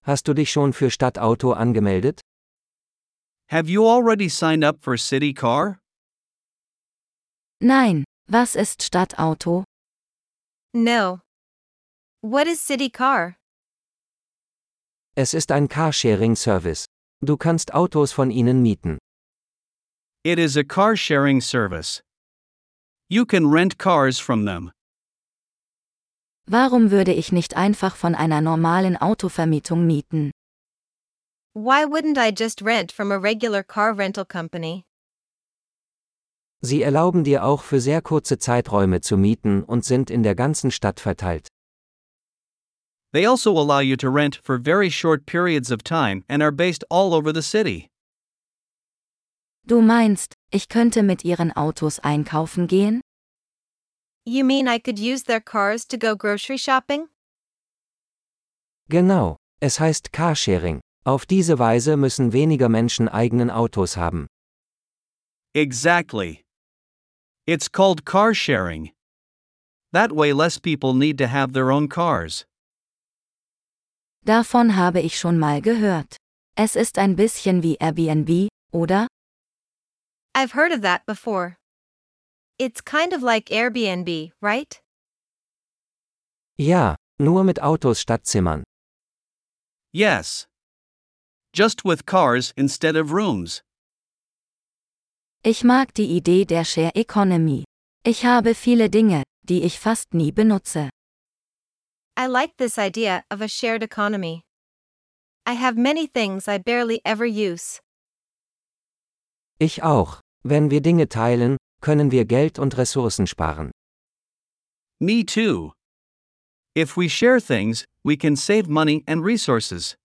Hast du dich schon für Stadtauto angemeldet? Have you already signed up for City Car? Nein, was ist Stadtauto? No. What is City Car? Es ist ein Carsharing-Service. Du kannst Autos von ihnen mieten. It is a car sharing service. You can rent cars from them. Warum würde ich nicht einfach von einer normalen Autovermietung mieten? Why wouldn't I just rent from a regular car rental company? Sie erlauben dir auch für sehr kurze Zeiträume zu mieten und sind in der ganzen Stadt verteilt. They also allow you to rent for very short periods of time and are based all over the city. Du meinst, ich könnte mit ihren Autos einkaufen gehen? You mean I could use their cars to go grocery shopping? Genau, es heißt Carsharing. Auf diese Weise müssen weniger Menschen eigenen Autos haben. Exactly. It's called car sharing. That way less people need to have their own cars. Davon habe ich schon mal gehört. Es ist ein bisschen wie Airbnb, oder? I've heard of that before. It's kind of like Airbnb, right? Ja, nur mit Autos statt Zimmern. Yes. Just with cars instead of rooms. Ich mag die Idee der Share Economy. Ich habe viele Dinge, die ich fast nie benutze. I like this idea of a shared economy. I have many things I barely ever use. Ich auch. Wenn wir Dinge teilen, können wir Geld und Ressourcen sparen. Me too. If we share things, we can save money and resources.